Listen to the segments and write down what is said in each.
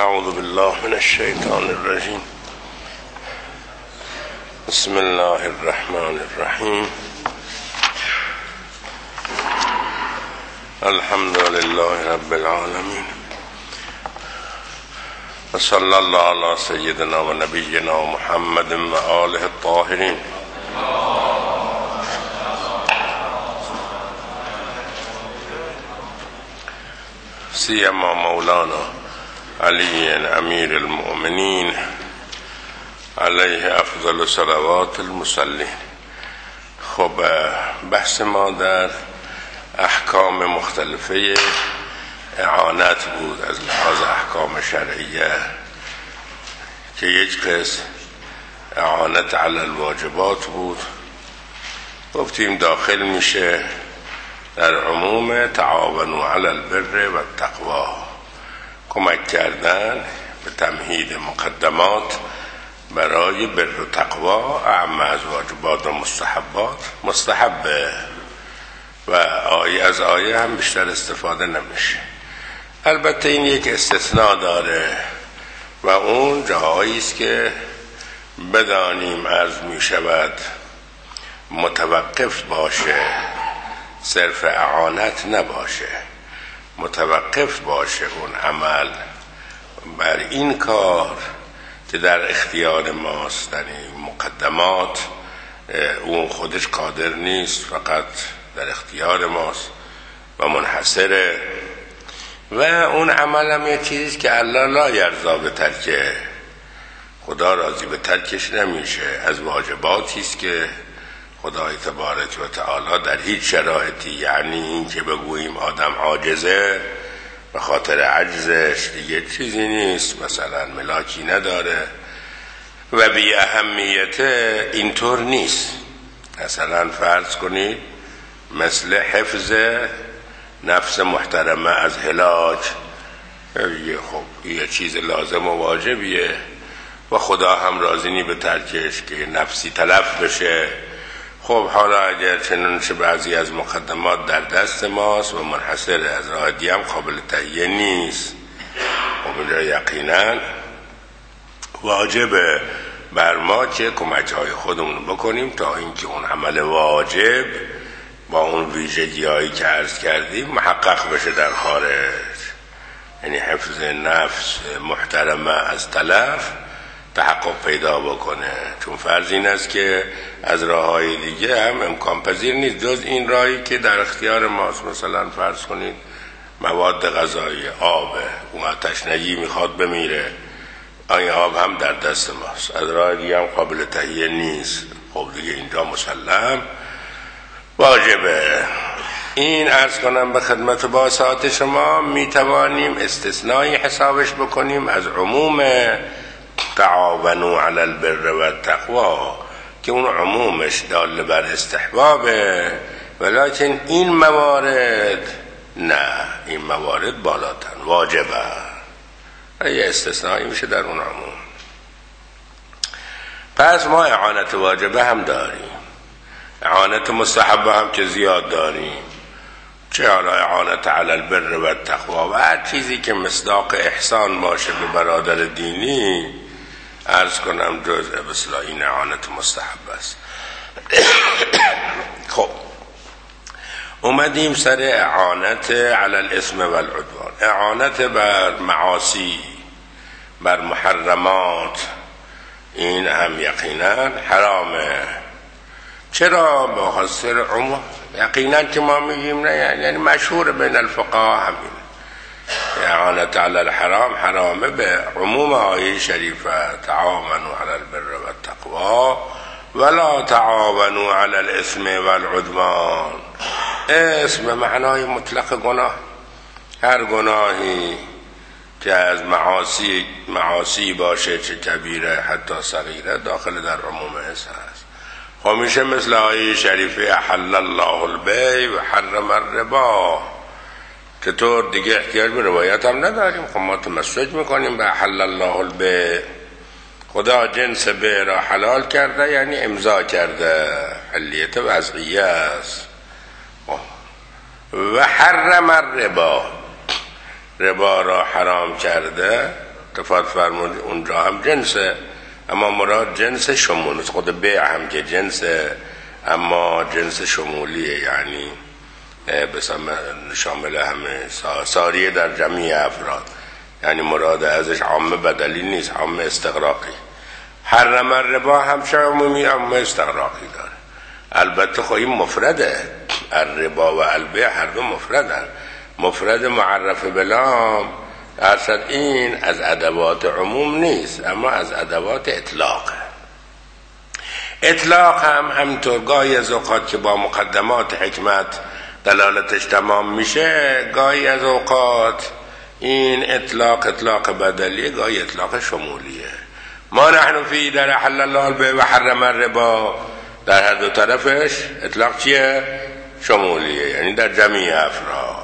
اعوذ بالله من الشیطان الرجیم. بسم الله الرحمن الرحیم. الحمد لله رب العالمین و صلی الله علی سیدنا و نبینا محمد و آله الطاهرین. سیما مولانا علی امیر المؤمنین علیه افضل صلوات المصلین. خب بحث ما در احکام مختلفه اعانت بود از لحاظ احکام شرعیه که یک قسم اعانت علی الواجبات بود. گفتیم داخل میشه در عموم تعاونوا علی البر و التقوا، کمک کردن به تمهید مقدمات برای بر و تقوا اعم از واجبات و مستحبات. مستحبه و از آیه هم بیشتر استفاده نمیشه. البته این یک استثناء داره و اون جاهایی است که بدانیم عرض می شود متوقف باشه، صرف اعانت نباشه، متوقف باشه اون عمل بر این کار که در اختیار ماست، در این مقدمات اون خودش قادر نیست، فقط در اختیار ماست و منحصره. و اون عمل هم یه چیزی که الله لا یرضا به ترکه، خدا راضی به ترکش نمیشه. از واجباتی است که خدای تبارک و تعالی در هیچ شرایطی، یعنی این که بگوییم آدم عاجزه به خاطر عجزش دیگه چیزی نیست، مثلا ملاکی نداره و بی اهمیت، اینطور نیست. مثلا فرض کنید مثل حفظ نفس محترمه از هلاک، خب یه چیز لازم و واجبیه و خدا هم راضی نی به ترکش که نفسی تلف بشه. خب حالا اگر چنانچه بعضی از مقدمات در دست ماست و منحصر از راه دیگه هم قابل تهیه نیست، خب اینجا یقینا واجبه بر ما که کمک های خودمون بکنیم تا اینکه اون عمل واجب با اون ویژگی هایی که عرض کردیم محقق بشه در خارج. یعنی حفظ نفس محترمه از تلف تحقق پیدا بکنه، چون فرض این است که از راههای دیگه هم امکان پذیر نیست جز این راهی که در اختیار ماست. مثلا فرض کنید مواد غذایی، آب، اون تشنگی میخواد بمیره، این آب هم در دست ماست، از راه دیگه هم قابل تهیه نیست. خب دیگه اینجا مسلم واجبه. این عرض کنم به خدمت باسات شما میتوانیم استثنایی حسابش بکنیم از عموم تعاونوا علی البر و التقوا که اون عمومش دال بر استحبابه، ولیکن این موارد نه، این موارد بالاتر واجبه. یه استثنایی میشه در اون عموم. پس ما اعانت واجبه هم داریم، اعانت مستحبه هم که زیاد داریم، چه حالا اعانت علی البر و التقوا و هر چیزی که مصداق احسان باشه به برادر دینی، عرض کنم جزء به اصطلاح این اعانت مستحب است. خب اومدیم سر اعانت علی الاثم و العدوان، اعانت بر معاصی، بر محرمات، این هم یقینا حرامه. چرا؟ به خاطر عموم. یقینا که ما میگیم نه، یعنی مشهور بین الفقهاء همین اعانت علی الحرام حرامه به عموم آیه شریفه تعاونوا علی البر و التقوا ولا تعاونوا علی الاثم و العدوان. اسم معنای مطلق گناه، هر گناهی که از معاصی باشه، چه کبیره حتی صغیره، داخل در عموم اسم هست. خب میشه مثل آیه شریفه احل الله البیع و حرم الربا، که طور دیگه احتیاج به روایت هم نداریم. خب ما تمسک میکنیم به احل الله البیع، خدا جنس بیع را حلال کرده، یعنی امضا کرده، حلیت وضعیه است. و حرم الربا، ربا را حرام کرده، اتفاق فرمود اونجا هم جنسه، اما مراد جنس شمول، خود بیع هم که جنسه اما جنس شمولیه، یعنی شامل همه ساریه در جمعی افراد، یعنی مراد ازش عامه بدلی نیست، عامه استغراقی. حرم الربا همشه عمومی عامه استغراقی داره. البته خواهی مفرده، الربا و البیع هر دو مفردن، مفرد معرف بلام ارشد این از ادوات عموم نیست اما از ادوات اطلاقه. اطلاق هم همینطور گاهی از اوقات که با مقدمات حکمت دلالتش تمام میشه، گاهی از اوقات این اطلاق بدلیه، گاهی اطلاق شمولیه. ما نحن فی در حل الله البیع و حرم الربا، در هر دو طرفش اطلاق چیه؟ شمولیه، یعنی در جمعی افراد.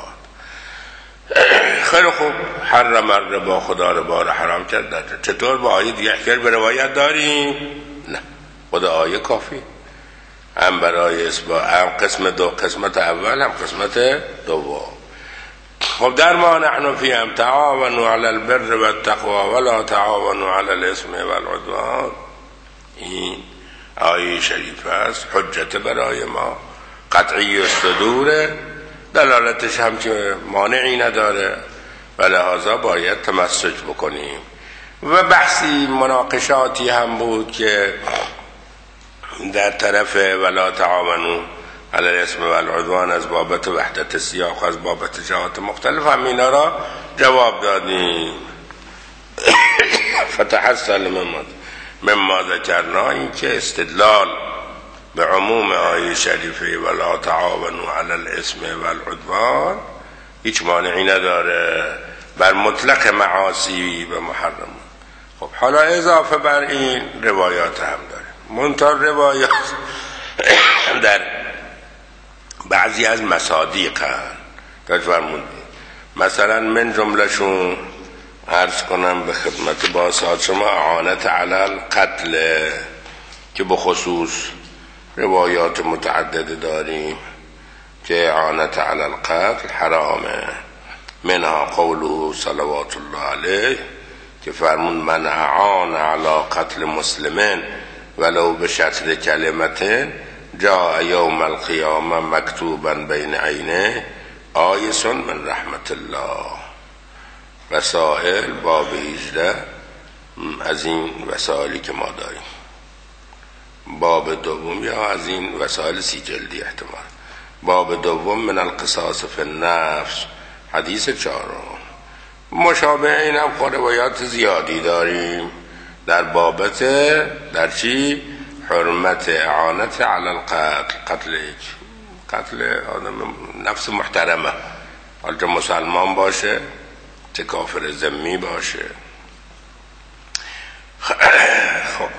خیلی خوب، حرم الربا، خدا ربا رو حرام کرد. چطور با آیه دیگه احکار به روایت داریم؟ نه، خدا آیه کافی، هم برای هم قسمت اول هم قسمت دوم. خب در ما نحن فی هم تعاونوا علی البر و التقوا ولا تعاونوا علی الاثم والعدوان، این آیه شریف است، حجت برای ما، قطعی الصدور، دلالتش هم که مانعی نداره و لحاظا باید تمسک بکنیم. و بحثی مناقشاتی هم بود که در طرف ولا تعاونوا علی الاثم والعدوان از بابت وحدت سیاق، از بابت جهات مختلف، هم اینا را جواب دادیم. فتحصل مما ذکرنا، این که استدلال به عموم آیه شریفه ولا تعاونوا علی الاثم والعدوان هیچ مانعی نداره بر مطلق معاصی و محرم. خب حالا اضافه بر این روایات هم داره، منتها روایات در بعضی از مصادیق هم فرمودیم، مثلا من جملهشون عرض کنم به خدمت باسات شما اعانت علی القتل، که بخصوص روایات متعدده داریم که اعانت علی القتل حرامه. منها قوله صلوات الله علیه که فرمون من اعان علی قتل مسلمین ولو بشطر کلمت جاء یوم القیامه مکتوبا بین عینه آیس من رحمت الله. وسائل باب 18 از این وسائلی که ما داریم، باب دوم یا از این وسائل 30 جلدی احتمال، باب دوم من القصاص فی النفس، حدیث 4. مشابه این هم روایات زیادی داریم در بابت در چی؟ حرمت اعانت علی القتل، قتل آدم نفس محترمه، حالا چه مسلمان باشه چه کافر ذمی باشه. خب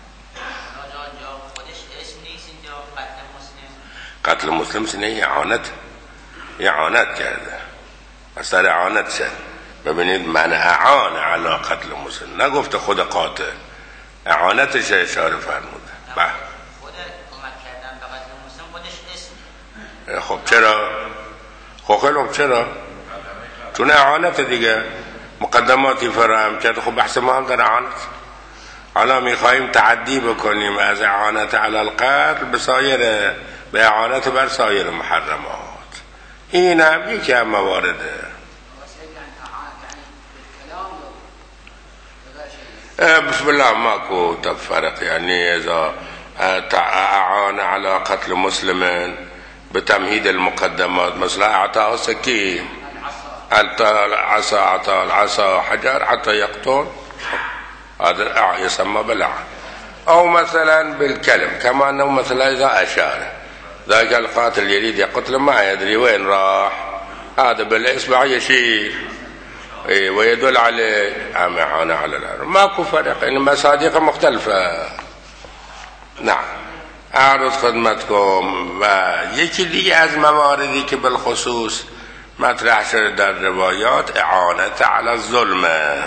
قتل مسلم سینه اعانت کرده، اثر اعانت شد. ببینید من اعان علی قتل مسلم، نگفته خود قاتل، اعانتش اشاره فرموده. خود کمک کردن به قتل مسلم خودش اسم. خب چرا؟ خب چرا؟ چون اعانت دیگه مقدماتی فراهم کرد. خب بحث ما هم در اعانت. حالا میخواییم تعدی بکنیم از اعانت علی القتل به اعانت بر سایر محرمات. این هم یکی هم موارده. بسم الله ماكو تفرق، يعني إذا أعان على قتل مسلم بتمهيد المقدمات، مثلا أعطاه سكين، أعطاه العصا حجر حتى يقتل، هذا يسمى بالعن. أو مثلا بالكلم، كما أنه مثلا إذا أشار ذاك القاتل يريد يقتل ما يدري وين راح، هذا بالإصبع يشير ويدل عليه أعانة على الأرض. ماكو فرق، إن مصادق مختلفة. نعم عرض خدمتكم. و یکی دیگه از مواردی که بالخصوص مطرح شده در روایات اعانت علی الظلم،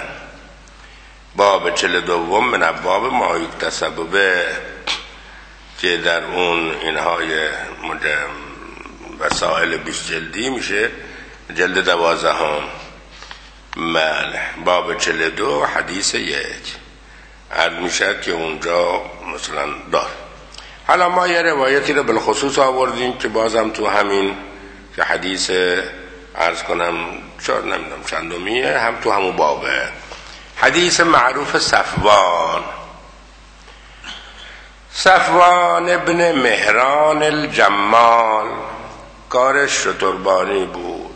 باب 42 من ابواب ما یکتسب به، که در اون اینهای وسائل 20 جلدی میشه، جلد 12 باب 42 حدیث 1 عرض میشد که اونجا مثلا دار. حالا ما یه روایتی رو بالخصوص آوردیم که بازم تو همین که حدیث عرض کنم نمیدونم چندمیه، هم تو همون بابه، حدیث معروف صفوان ابن مهران الجمال، کارش شتربانی بود.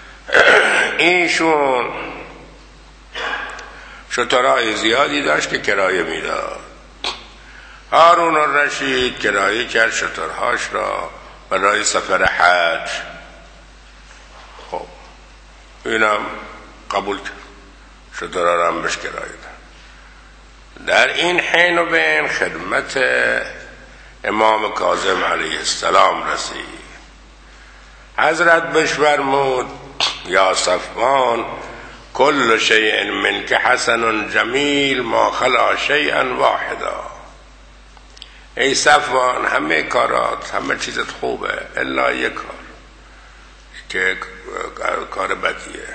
ایشون شترهای زیادی داشت که کرایه میداد. هارون الرشید کرایه کرد شترهاش را برای سفر حج. خب اینم قبول کرد، شترها را هم بهش کرایه داد. در این حین و بین خدمت امام کاظم علیه السلام رسید. حضرت بهش فرمود یا صفوان کل شیء منک حسن جمیل ما خلا شیئا واحدا. ای صفوان همه کارات همه چیزت خوبه الا یک کار که کار بدیه.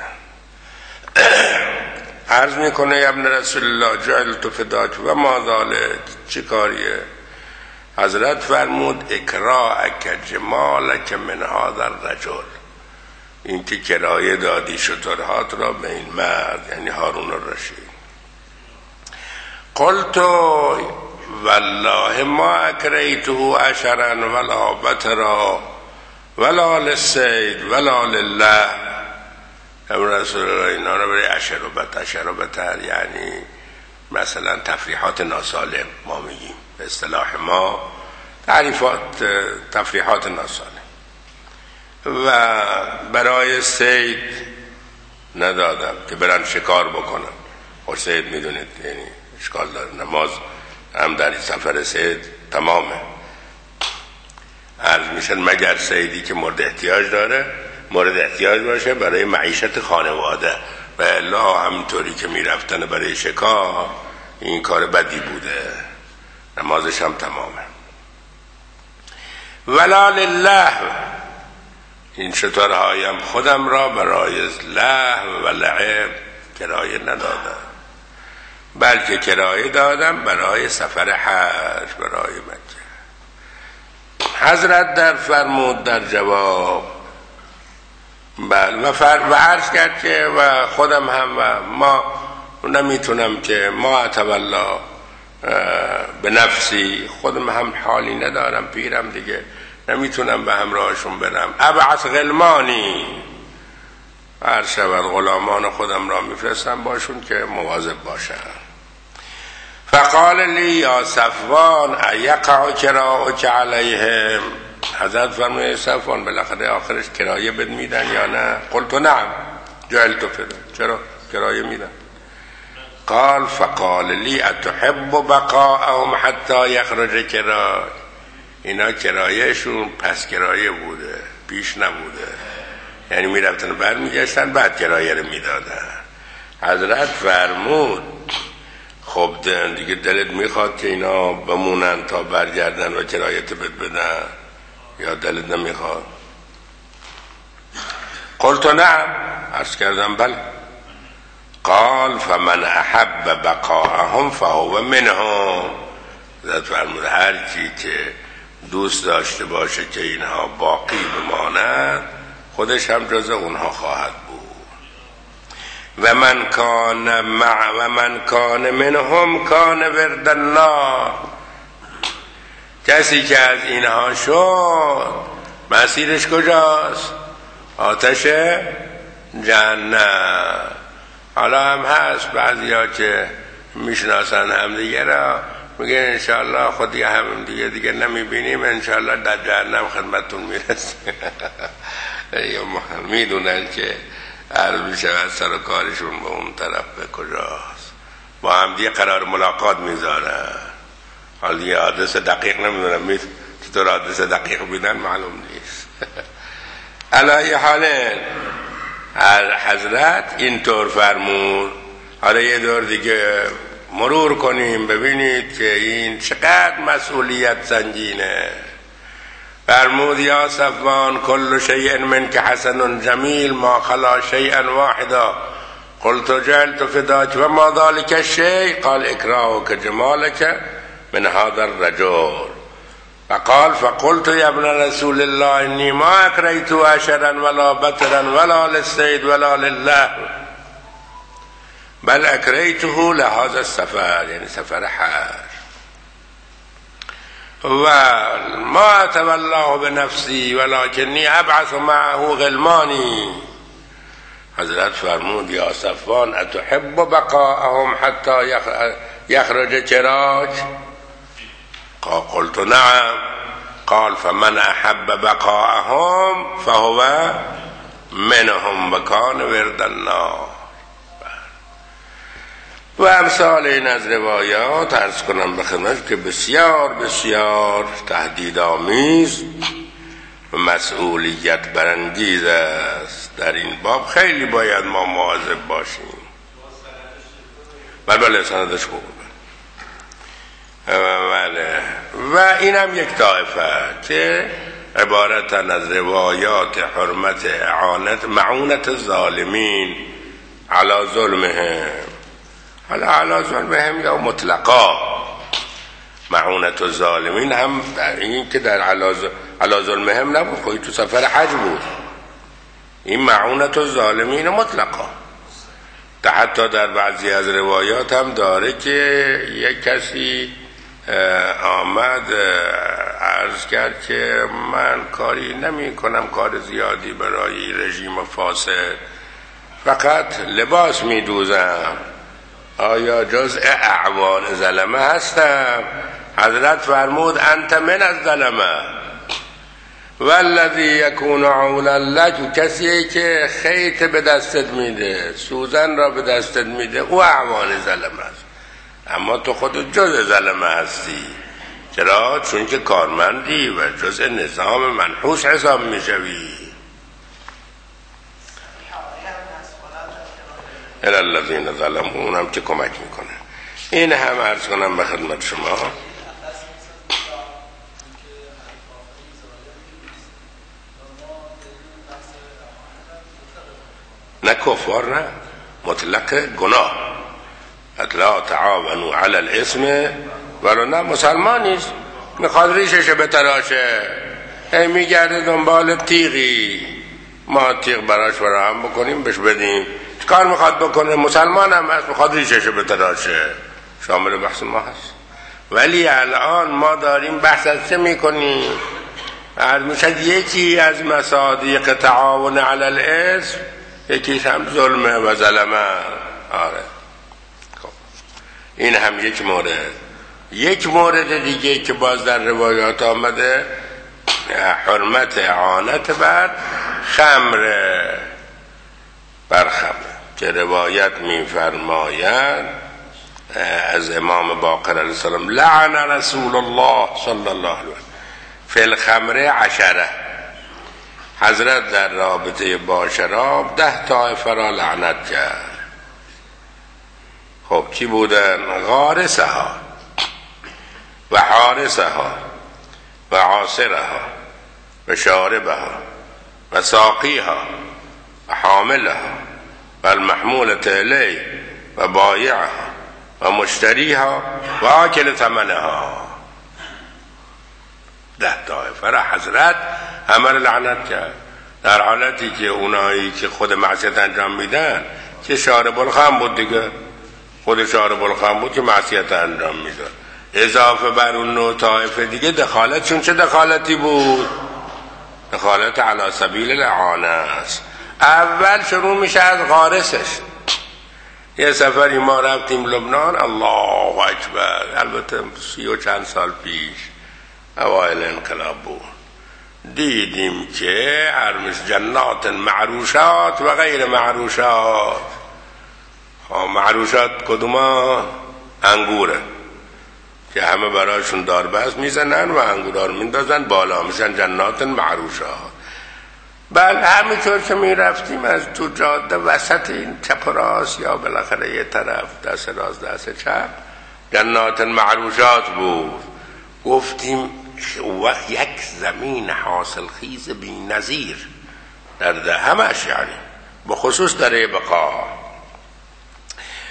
عرض میکنه ابن رسول الله جعلت فداک و ما ذالک، چی کاریه؟ حضرت فرمود اکراءک جمالک من هذا الرجل، این که کرایه دادی شترهات را به این مرد، یعنی هارون الرشید. قلت والله ما اکریته عشرا ولا بترا ولا للسید ولا لله. ابن رسول الله اینا رو برای عشر و بتر یعنی مثلا تفریحات ناسالم ما میگیم، به اصطلاح ما تفریحات ناسالم، و برای سید ندادم که برن شکار بکنن. خوش سید میدونید یعنی اشکال داره، نماز هم در سفر سید تمامه. عرض میشن مگر سیدی که مورد احتیاج باشه برای معیشت خانواده، و الا همینطوری که میرفتن برای شکار این کار بدی بوده، نمازش هم تمامه. ولا لله، این شترهایم خودم را برای لهو و لعب کرایه ندادم، بلکه کرایه دادم برای سفر حج برای مکه. حضرت در فرمود در جواب و عرض کرد که و خودم هم و ما نمیتونم که ما اتولا به نفسی، خودم هم حالی ندارم، پیرم دیگه نمیتونم به همراهشون برم. ابعث غلمانی، هر شب غلامان خودم را میفرستم باشون که مواظب باشن. فقال لی یا صفوان ایقع کراؤک علیهم، حضرت فرمود صفوان بالاخره آخرش کرایه بد میدن یا نه؟ قلت نعم جعلت فدا، چرا کرایه میدن؟ قال فقال لی اتحب بقاءهم حتی یخرج کرای، اینا کرایهشون پس کرایه بوده پیش نبوده، یعنی میرفتن بعد میگشتن بعد کرایه رو میدادن. حضرت فرمود خب دیگه دلت میخواد که اینا بمونن تا برگردن و کرایت بدن یا دلت نمیخواد؟ قلت نعم، عرض کردم بله. قال فمن احب بقاءهم فهو منهم، حضرت فرمود هر کی که دوست داشته باشه که اینها باقی بمانند خودش هم جز اونها خواهد بود. و من کان منهم کان ورد النار، کسی که از اینها شد مسیرش کجاست؟ آتش جهنم. حالا هم هست بعضیا که میشناسن هم دیگه را میگه انشاءالله خودی هم دیگه نمیبینیم، انشاءالله در جهنم خدمتون میرسیم. میدونن که عرض میشود سر و کارشون به اون طرف به کجاست، با هم دیگه قرار ملاقات میذارن. حالا دیگه آدرس دقیق نمیدونم، چطور آدرس دقیق بیدن معلوم نیست. علی حال حضرت اینطور فرمود. حالا یه دور دیگه مرور کنیم ببینید که این چقدر مسئولیت سنگینه. فرمود یا صفوان کل شیء منک حسن جمیل ما خلا شیئا واحدا. قلت جعلت فداك وما ذلك الشيء؟ قال اكراهك جمالك من هذا الرجل. فقال فقلت يا ابن رسول الله إني ما أكرهت أشرا ولا بترا ولا للسيد ولا لله، بل أكرهته لهذا السفر، يعني سفر حج، وما أتولاه بنفسي ولكني أبعث معه غلماني. حضرت فرمود یا صفوان اتحب بقاءهم حتى يخرج چراج؟ قلت نعم. قال فمن احب بقاءهم فهو منهم وكان ورد النار. و امثال این از روایات عرض کنم به خدمت که بسیار بسیار تهدیدآمیز و مسئولیت برانگیز است. در این باب خیلی باید ما مواظب باشیم. بله سندش خوبه. و این هم یک طایفه که عبارتن از روایات حرمت اعانت معونت الظالمین علی ظلمهم، حالا علی ظلمهم یا مطلقا. معونت الظالمین هم در این که در علی ظلمهم نبود، خواهی تو سفر حج بود. این معونت الظالمین مطلقا. حتی در بعضی از روایات هم داره که یک کسی آمد عرض کرد که من کاری نمی کنم، کار زیادی برای رژیم فاسد، فقط لباس می دوزم، آیا جزء اعوان ظلمه هستم؟ حضرت فرمود انت من الظلمه والذی یکون عونا لک، کسی که خیط به دستت میده، سوزن را به دستت میده، او اعوان ظلمه است، اما تو خود جزء ظلمه هستی. چرا؟ چون که کارمندی و جزء نظام منحوس حساب میشوی. الذین ظلموا، اونم که کمک میکنه. این هم عرض کنم به خدمت شما. نه کفار، نه مطلق گناه. لا تعاونوا علی الاسم، ولی نه مسلمان نیست، میخواد ریشش بتراشه، میگرده دنبال تیغی، ما تیغ براش فراهم بکنیم بهش بدیم، کار میخواد بکنه، مسلمان هم هست، میخواد ریشش بتراشه، شامل بحث ما هست. ولی الان ما داریم بحث از چه میکنیم؟ عرض میشد یکی از مصادیق تعاون علی الاسم یکیش هم ظلمه و ظلمه. آره خب این هم یک مورد. یک مورد دیگه که باز در روایات آمده حرمت اعانت بر خمر، بر خمر، که روایت میفرماید از امام باقر علیه السلام لعن رسول الله صلی الله علیه وسلم فی الخمر 10. حضرت در رابطه با شراب 10 طایفه را لعنت کرد. خب کی بودن؟ غارسها و حارسها و عاصرها و شاربها و ساقیها و حاملها و المحمولة الی و بایعها و مشتریها و آکل ثمنها. 10 طایفه را حضرت همه را لعنت کرد، در حالتی که اونایی که خود معصیت انجام میدن که شارب الخمر بود دیگه، خود شارب الخمر بود که معصیت انجام میدن، اضافه بر اون نوع طایفه دیگه دخالتشون چه دخالتی بود؟ دخالت علی سبیل الاعانه است. اول شروع میشه از غارسش. یه سفری ما رفتیم لبنان، الله اکبر، البته 30 و چند سال پیش اوایل انقلاب بود، دیدیم که هرمش جنات معروشات و غیر معروشات. معروشات کدوما؟ انگوره که همه برایشون داربست میزنن و انگورار میندازن بالا، میشن جنات معروشات. بله همینطور که میرفتیم از تو جاده وسط این چپ و راست یا بالاخره یه طرف دست راست دست چپ جنات معروشات بود. گفتیم وقت یک زمین حاصل خیز بی نظیر در ده همش، یعنی بخصوص در بقا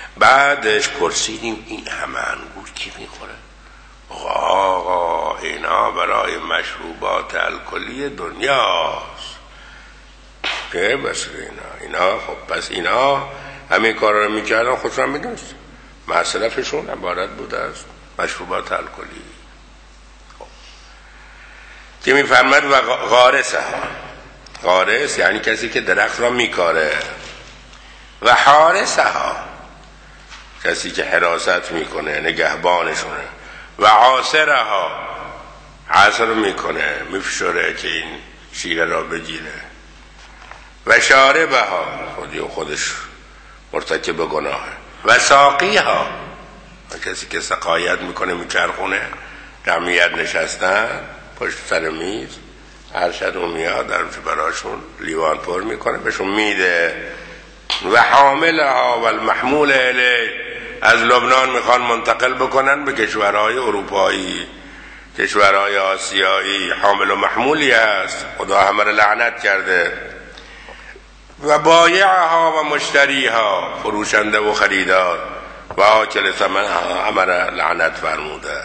بعدش پرسیدیم این همه انگور کی میخوره؟ آقا اینا برای مشروبات الکلی دنیاست که بس اینا خب پس اینا همین کارا رو میکردن، خودشون میدونست مصرفشون عبارت بوده از مشروبات الکلی. خب که میفرمد و غارسه، غارس یعنی کسی که درخت را میکاره، و حارسه ها کسی که حراست میکنه نگهبانشونه، و عاصره ها عصر میکنه میفشوره که این شیره را بگیره، و شاربه ها خودش مرتکب گناهه، و ساقی ها کسی که سقایت میکنه میچرخونه، جمعیت نشستن پشت سر میز، ارشد و میاد در براشون لیوان پر میکنه بهشون میده، و حامله ها و المحمول الیه از لبنان میخوان منتقل بکنن به کشورهای اروپایی، کشورهای آسیایی، حامل و محمولی هست، خدا همه رو لعنت کرده، و بایعها و مشتریها فروشنده و خریدار، و آکل ثمن همه رو لعنت فرموده.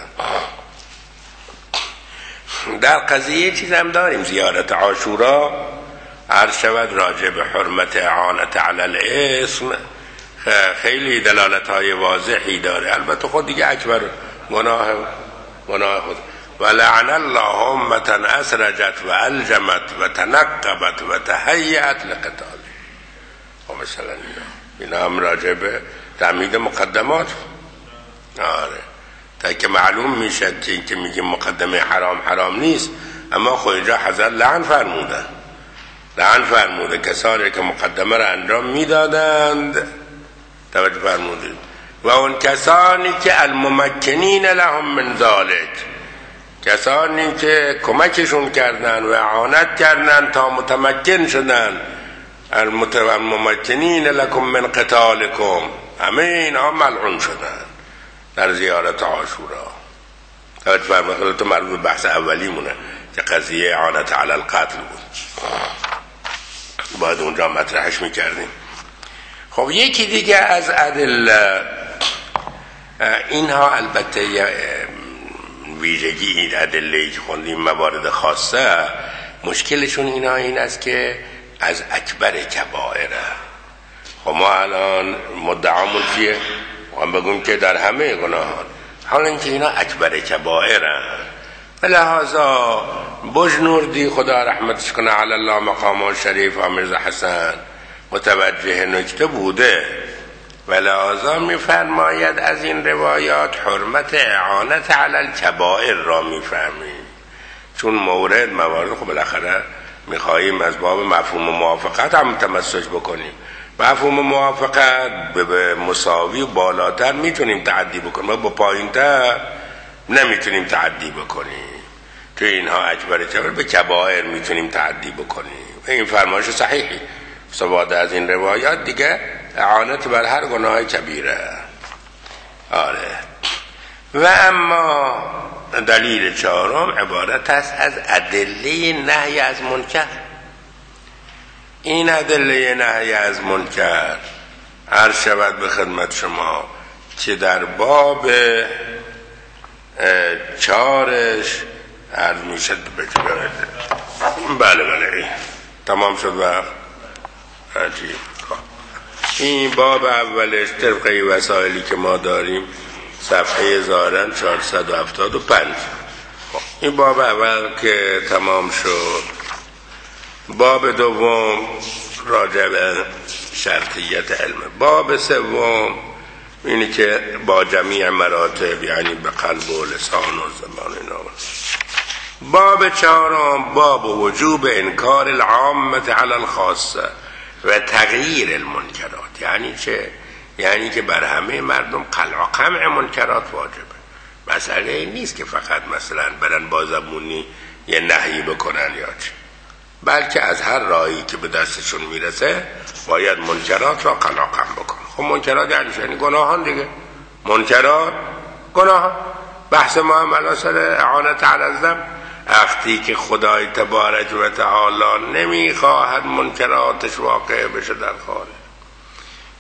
در قضیه چیز هم داریم، زیارت عاشورا عرض شود راجع به حرمت اعانت علی الاسم خیلی دلالت های واضحی داره. البته خود دیگه اکبر گناه خود، و لعن الله امة اسرجت و الجمت و تنقبت و تهیأت لقتال. و مثلا اینا هم راجع به تعمید مقدمات. آره تا که معلوم میشه که این که میگیم مقدمه حرام نیست، اما خود اینجا حضرت لعن فرموده کسانی که مقدمه را انجام میدادند، توجه فرمودید، و اون کسانی که الممکنین لهم من ذالک، کسانی که کمکشون کردن و اعانت کردن تا متمکن شدن، الممکنین لکم من قتالکم، همه اینها ملعون شدن در زیارت عاشورا. توجه فرمودید، تو مربوط به بحث اولی مونه که قضیه اعانت علی القتل بود، باید اونجا مطرحش میکردیم. خب یکی دیگه از ادله اینها، البته ویژگی این ادله‌ای که خوندیم موارد خاصه، مشکلشون این است که از اکبر کبائره. خب ما الان مدعامون چیه؟ ما بگیم که در همه گناهان، حالا اینکه اینا اکبر کبائره، لہذا بجنوردی خدا رحمتش کنه علی الله مقام شریف آمرزا حسن متوجه نکته بوده، و لہذا میفرماید از این روایات حرمت اعانت علی الکبائر را میفهمیم، چون موارد خب بالاخره میخواییم از باب مفهوم موافقت هم تمسک بکنیم. مفهوم موافقت به مساوی و بالاتر میتونیم تعدی بکنیم، با پایینتر نمیتونیم تعدی بکنیم. تو اینها اکبر کبائر به کبائر میتونیم تعدی بکنیم، این فرمایش صحیحی استفاده از این روایات دیگه اعانت بر هر گناه کبیره. آره. و اما دلیل چهارم عبارت است از ادله نهی از منکر. این ادله نهی از منکر عرض شود به خدمت شما که در باب چارش عرض میشد بله تمام شد وقت. عجیب. این باب اولش طبقه وسائلی که ما داریم صفحه ظاهراً 475. این باب اول که تمام شد، باب دوم راجع به شرطیت علم، باب سوم اینی که با جمیع مراتب یعنی به قلب و لسان و زبان اینا. باب چهارم باب وجوب انکار العامة علی الخاصه و تغییر المنکرات. یعنی چه؟ یعنی که بر همه مردم قلع و قمع منکرات واجبه. مسئله نیست که فقط مثلا برن با زبونی یه نهی بکنن یا چه، بلکه از هر راهی که به دستشون میرسه باید منکرات را قلع و قمع بکن. خب منکرات یعنی گناهان دیگه، منکرات گناهان. بحث ما هم الان سر اعانت علی الذنب، وقتی که خدای تبارک و تعالی نمیخواهد منکراتش واقع بشه در خارج،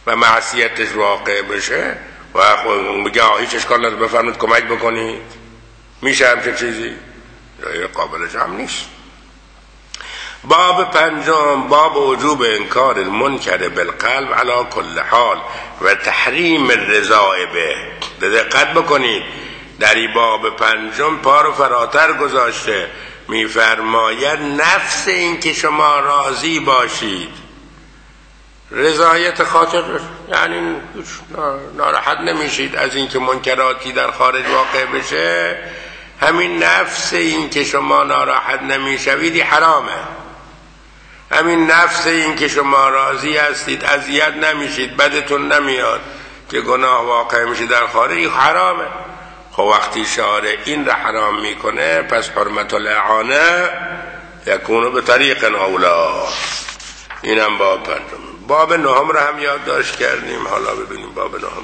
و معصیتش واقع بشه و میگه هیچ اشکال نداره بفرمایید کمک بکنید، میشه همچه چیزی؟ قابلش هم نیست. باب پنجم، باب وجوب انکار المنکر بالقلب علی کل حال و تحریم الرضا به. دقت بکنید در این باب پنجم پا رو فراتر گذاشته، میفرماید نفس این که شما راضی باشید، رضایت خاطر، یعنی ناراحت نمیشید از این که منکراتی در خارج واقع بشه، همین نفس این که شما ناراحت نمیشوید حرامه. همین نفس این که شما راضی هستید، اذیت نمیشید، بدتون نمیاد که گناه واقع میشه در خارج، حرامه. خب وقتی شارع این را حرام میکنه، پس حرمت الاعانه یکونو به طریق اولا. اینم باب پنجم. باب نهم را هم یادداشت کردیم، حالا ببینیم باب نهم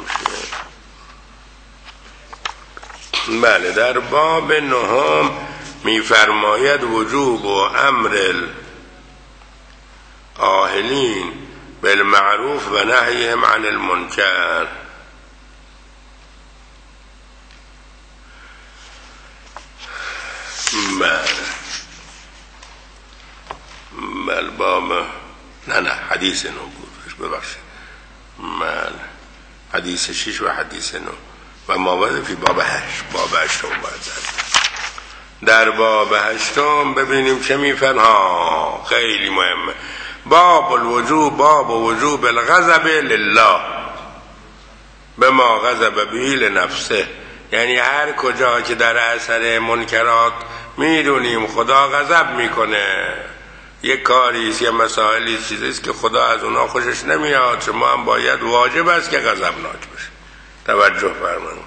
چیه. بله، در باب نهم میفرماید وجوب و امر العاهلین بالمعروف و نهیهم عن المنکر. بله باب نه حدیث نو بود، ببخشید. بله حدیث 6 و حدیث 9 و ما فی باب 8. باب 8 در باب 8 ببینیم چه میفرما. خیلی مهمه. باب الوجوب، باب وجوب الغضب لله بما غضب به لنفسه. یعنی هر کجا که در اثر منکرات میدونیم خدا غضب میکنه، یک کاریست، یه مسائلی، چیزیست که خدا از اونا خوشش نمیاد، شما هم باید واجب است که غضبناک بشه. توجه فرمایید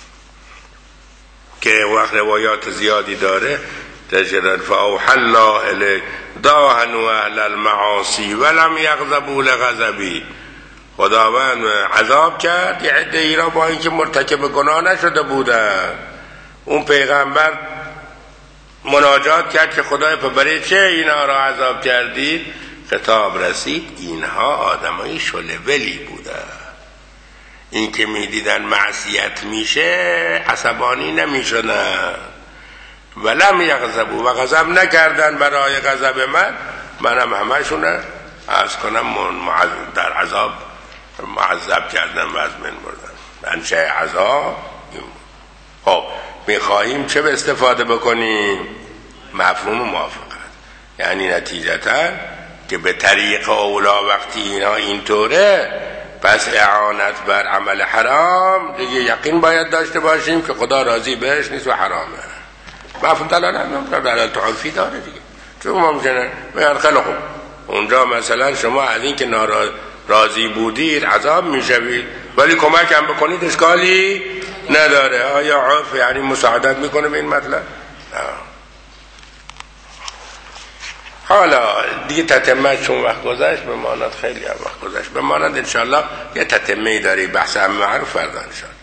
که وقت روایات زیادی داره. تجرد فاوحى الله الیه داهنوا اهل المعاصی ولم یغضبوا لغضبی. خداوند عذاب کرد یه عده‌ای را با اینکه مرتکب گناه نشده بودن. اون پیغمبر مناجات کرد که خدای برای چه اینا را عذاب کردید؟ خطاب رسید اینها آدمای شلولی بودن، این که میدیدن معصیت میشه عصبانی نمیشدن. ولم یغضبوا و غضب نکردن برای غضب منم همشون عرض کنم در عذاب معذب کردن و از من بردن. منشه عذاب. خب میخواهیم چه به استفاده بکنیم؟ مفهوم موافقت، یعنی نتیجتا که به طریق اولا وقتی اینا اینطوره، پس اعانت بر عمل حرام دیگه یقین باید داشته باشیم که خدا راضی بهش نیست و حرامه. مفهوم دلالت عرفی داره دیگه. چون ممکنه بگن خیلی خوب اونجا مثلا شما از این که راضی بودید عذاب میشوید ولی کمک هم بکنید اشکالی نداره. آیا عرف یعنی مساعدت میکنه به این مطلب؟ حالا دیگه تتمه چون وقت گذشت بماند، خیلی وقت گذشت بماند، انشالله یه تتمه‌ای داری بحث هم معروف فردا انشالله.